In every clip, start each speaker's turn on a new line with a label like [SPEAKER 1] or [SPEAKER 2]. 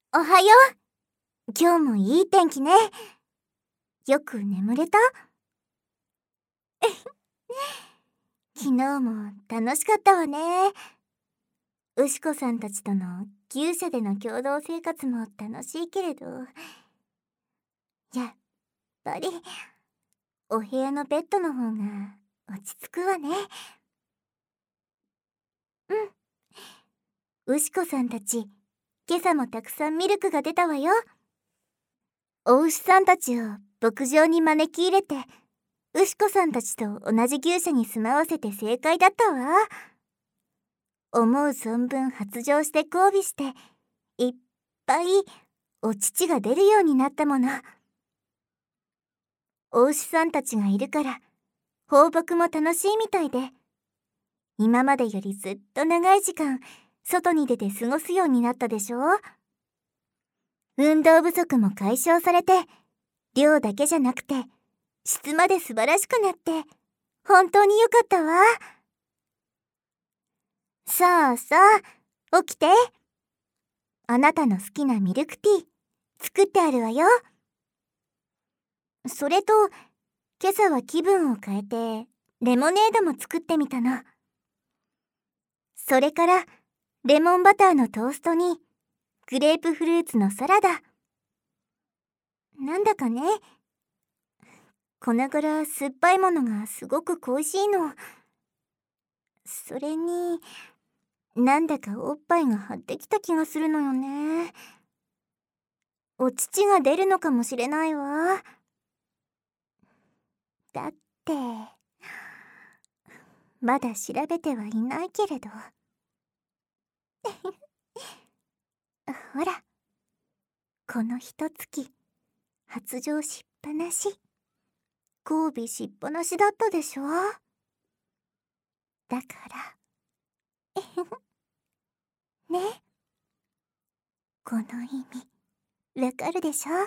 [SPEAKER 1] おはよう。今日もいい天気ね。よく眠れた？昨日も楽しかったわね。ウシコさんたちとの牛舎での共同生活も楽しいけれど、やっぱりお部屋のベッドの方が落ち着くわね。ウシコさんたち、今朝もたくさんミルクが出たわよ。お牛さんたちを牧場に招き入れて、ウシコさんたちと同じ牛舎に住まわせて正解だったわ。思う存分発情して交尾して、いっぱいお乳が出るようになったもの。お牛さんたちがいるから放牧も楽しいみたいで、今までよりずっと長い時間外に出て過ごすようになったでしょ。運動不足も解消されて、量だけじゃなくて質まで素晴らしくなって、本当に良かったわ。さあさあ、起きて。あなたの好きなミルクティー作ってあるわよ。それと、今朝は気分を変えてレモネードも作ってみたの。それからレモンバターのトーストにグレープフルーツのサラダ。なんだかね、この頃酸っぱいものがすごく恋しいの。それに、なんだかおっぱいが張ってきた気がするのよね。お乳が出るのかもしれないわ。だって、まだ調べてはいないけれど。ほら、この一月、発情しっぱなし、交尾しっぱなしだったでしょ。だから、ね、この意味、わかるでしょ。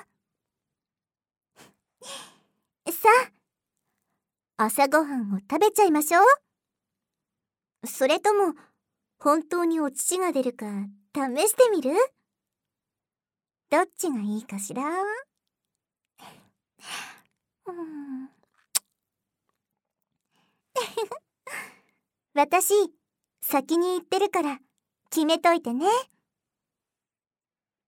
[SPEAKER 1] さあ、朝ごはんを食べちゃいましょう。それとも、本当にお乳が出るか試してみる？どっちがいいかしら？私、先に言ってるから決めといてね。